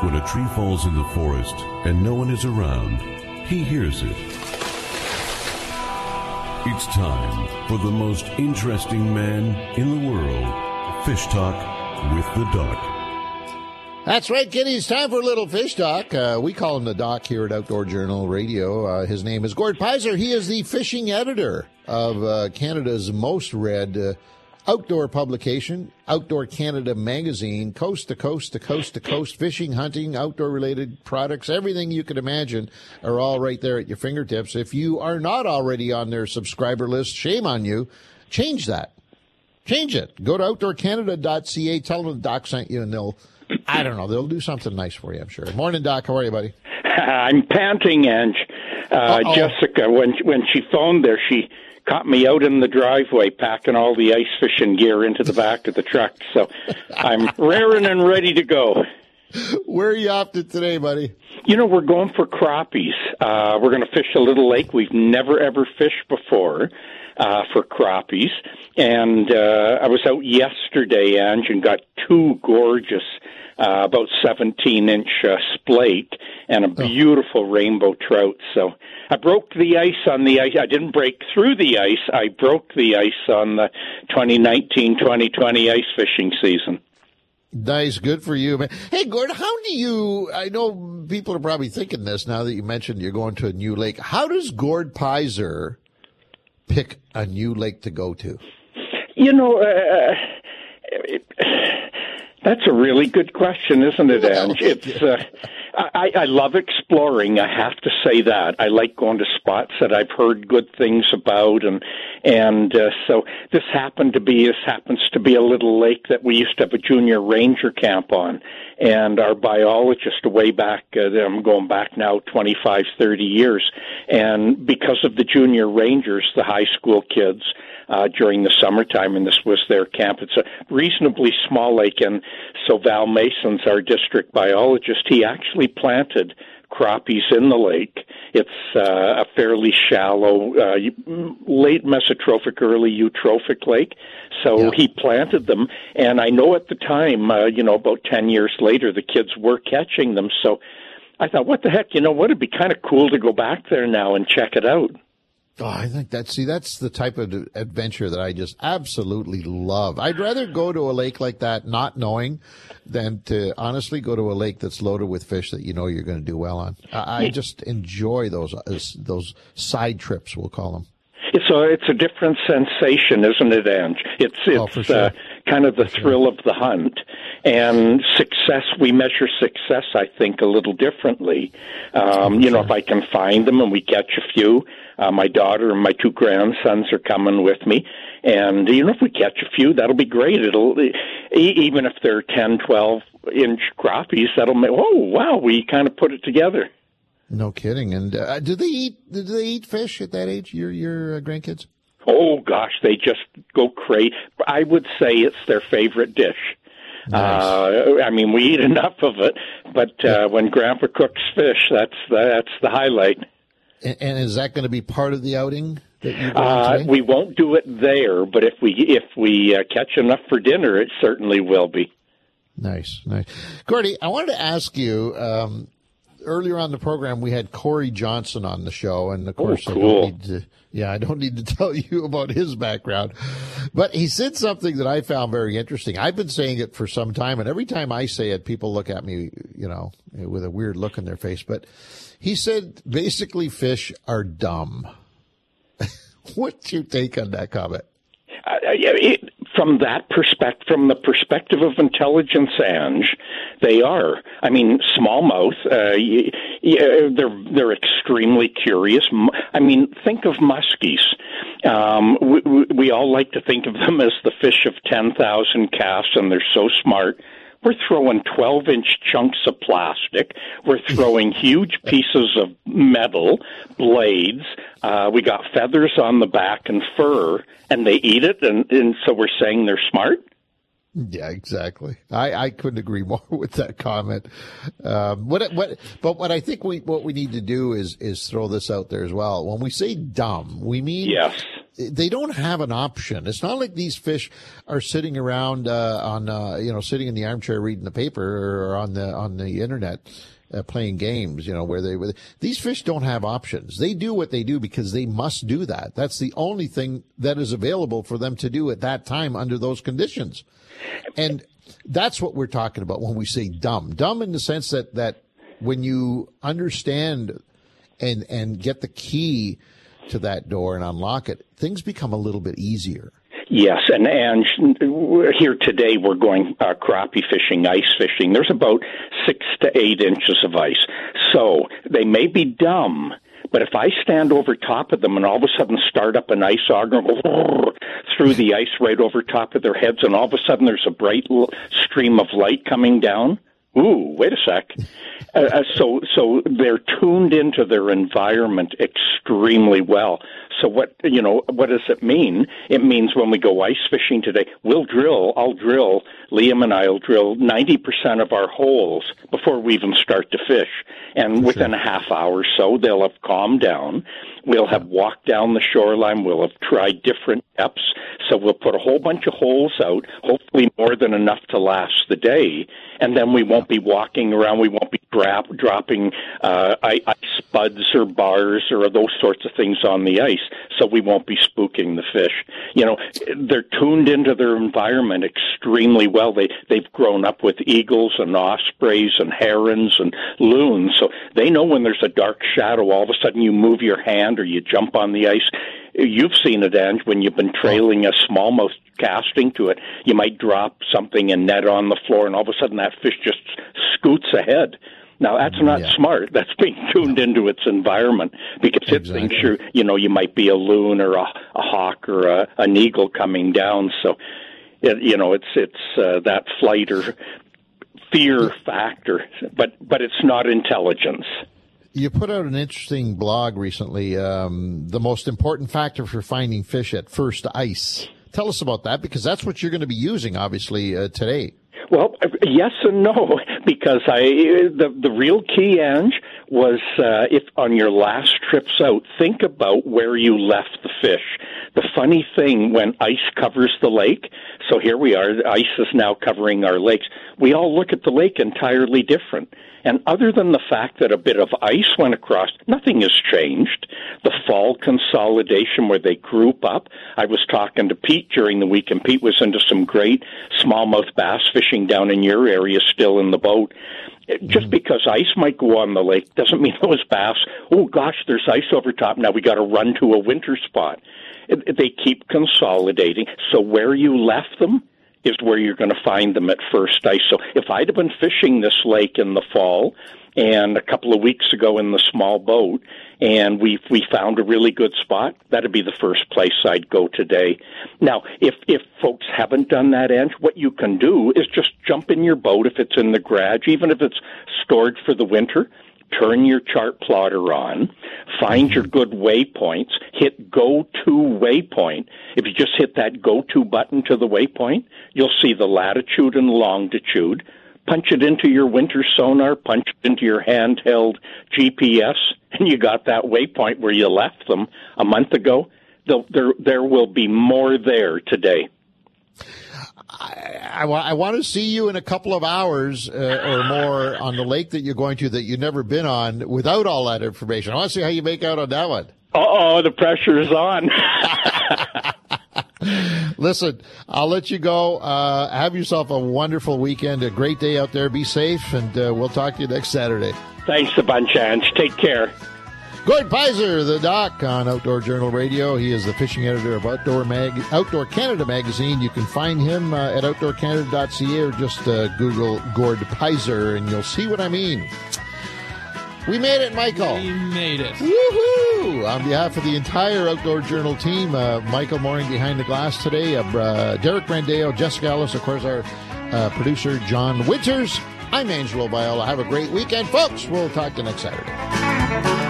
When a tree falls in the forest and no one is around, he hears it. It's time for the most interesting man in the world, Fish Talk with the Doc. That's right, Kenny. It's time for a little Fish Talk. We call him the Doc here at Outdoor Journal Radio. His name is Gord Pizer. He is the fishing editor of Canada's most read outdoor publication, Outdoor Canada Magazine, coast to coast to coast to coast, fishing, hunting, outdoor-related products, everything you can imagine are all right there at your fingertips. If you are not already on their subscriber list, shame on you. Change that. Change it. Go to outdoorcanada.ca, tell them the Doc sent you, and they'll do something nice for you, I'm sure. Morning, Doc. How are you, buddy? I'm panting, Ange. Jessica, when she phoned there, she caught me out in the driveway packing all the ice fishing gear into the back of the truck. So I'm raring and ready to go. Where are you off to today, buddy? You know, we're going for crappies. We're going to fish a little lake we've never, ever fished before for crappies. And I was out yesterday, Ange, and got two gorgeous about 17-inch splake and a beautiful rainbow trout. So I broke the ice on the ice. I didn't break through the ice. I broke the ice on the 2019-2020 ice fishing season. Nice. Good for you, man. Hey, Gord, I know people are probably thinking this now that you mentioned you're going to a new lake. How does Gord Pizer pick a new lake to go to? You know, that's a really good question, isn't it, Ange? It's I love exploring. I have to say that. I like going to spots that I've heard good things about, and so this happens to be a little lake that we used to have a junior ranger camp on, and our biologist way back, I'm going back now 25, 30 years, and because of the junior rangers, the high school kids, during the summertime, and this was their camp. It's a reasonably small lake, and so Val Mason's our district biologist. He actually planted crappies in the lake. It's a fairly shallow, late mesotrophic, early eutrophic lake. So he planted them, and I know at the time, about 10 years later, the kids were catching them. So I thought, what the heck, it'd be kind of cool to go back there now and check it out. Oh, I think that's the type of adventure that I just absolutely love. I'd rather go to a lake like that not knowing than to honestly go to a lake that's loaded with fish that you know you're going to do well on. I just enjoy those side trips, we'll call them. It's a different sensation, isn't it, Ange? It's for sure. Kind of the thrill of the hunt. And success, we measure success, I think, a little differently. If I can find them and we catch a few, my daughter and my two grandsons are coming with me. And, if we catch a few, that'll be great. Even if they're 10, 12-inch crappies, that'll make, oh, wow, we kind of put it together. No kidding. And do they eat fish at that age, your grandkids? Oh, gosh, they just go crazy. I would say it's their favorite dish. Nice. We eat enough of it, but when Grandpa cooks fish, that's the highlight. And is that going to be part of the outing that you're going we won't do it there, but if we catch enough for dinner, it certainly will be. Nice. Gordy, I wanted to ask you, earlier on the program, we had Corey Johnson on the show, and of course, cool. I don't need to tell you about his background, but he said something that I found very interesting. I've been saying it for some time, and every time I say it, people look at me, with a weird look on their face, but he said, basically, fish are dumb. What's your take on that comment? From the perspective of intelligence, Ange, they are. Smallmouth. They're extremely curious. Think of muskies. We all like to think of them as the fish of 10,000 casts, and they're so smart. We're throwing 12-inch chunks of plastic. We're throwing huge pieces of metal, blades. We got feathers on the back and fur, and they eat it, and so we're saying they're smart? Yeah, exactly. I couldn't agree more with that comment. But what I think what we need to do is throw this out there as well. When we say dumb, we mean yes. they don't have an option. It's not like these fish are sitting around sitting in the armchair reading the paper or on the internet playing games. These fish don't have options. They do what they do because they must do that. That's the only thing that is available for them to do at that time under those conditions. And that's what we're talking about when we say dumb. Dumb in the sense that when you understand and get the key to that door and unlock it, things become a little bit easier. Yes, and here today we're going crappie fishing, ice fishing. There's about 6 to 8 inches of ice. So they may be dumb, but if I stand over top of them and all of a sudden start up an ice auger and go through the ice right over top of their heads, and all of a sudden there's a bright stream of light coming down, ooh, wait a sec. So they're tuned into their environment extremely well. So what does it mean? It means when we go ice fishing today, I'll drill, Liam and I will drill 90% of our holes before we even start to fish. And within a half hour or so, they'll have calmed down. We'll have walked down the shoreline. We'll have tried different depths. So we'll put a whole bunch of holes out, hopefully more than enough to last the day. And then we won't be walking around. We won't be dropping ice spuds or bars or those sorts of things on the ice. So we won't be spooking the fish. They're tuned into their environment extremely well. They've grown up with eagles and ospreys and herons and loons. So they know when there's a dark shadow, all of a sudden you move your hand or you jump on the ice. You've seen it, Ange, when you've been trailing a smallmouth casting to it. You might drop something and net on the floor, and all of a sudden that fish just scoots ahead. Now, that's not smart. That's being tuned into its environment because it thinks you might be a loon or a hawk or an eagle coming down. So, it's that flight or fear factor, but it's not intelligence. You put out an interesting blog recently, the most important factor for finding fish at first ice. Tell us about that, because that's what you're going to be using, obviously, today. Well, yes and no, because the real key, Ange, was if on your last trips out, think about where you left the fish. The funny thing, when ice covers the lake, so here we are, the ice is now covering our lakes, we all look at the lake entirely different. And other than the fact that a bit of ice went across, nothing has changed. The fall consolidation where they group up. I was talking to Pete during the week, and Pete was into some great smallmouth bass fishing down in your area still in the boat. Just because ice might go on the lake doesn't mean those bass, oh gosh, there's ice over top, now we got to run to a winter spot. They keep consolidating. So where you left them is where you're going to find them at first ice. So if I'd have been fishing this lake in the fall and a couple of weeks ago in the small boat and we found a really good spot, that'd be the first place I'd go today. Now, if folks haven't done that, Ange, what you can do is just jump in your boat if it's in the garage, even if it's stored for the winter. Turn your chart plotter on, find your good waypoints, hit go to waypoint. If you just hit that go to button to the waypoint, you'll see the latitude and longitude. Punch it into your winter sonar, punch it into your handheld GPS, and you got that waypoint where you left them a month ago. There will be more there today. I want to see you in a couple of hours or more on the lake that you're going to that you've never been on without all that information. I want to see how you make out on that one. The pressure is on. Listen, I'll let you go. Have yourself a wonderful weekend, a great day out there. Be safe, and we'll talk to you next Saturday. Thanks a bunch, Ange. Take care. Gord Pizer, the doc on Outdoor Journal Radio. He is the fishing editor of Outdoor Canada magazine. You can find him at outdoorcanada.ca or just Google Gord Pizer, and you'll see what I mean. We made it, Michael. We made it. Woohoo! On behalf of the entire Outdoor Journal team, Michael Mooring behind the glass today, Derek Brandeo, Jessica Ellis, of course, our producer, John Winters. I'm Angelo Viola. Have a great weekend, folks. We'll talk to you next Saturday.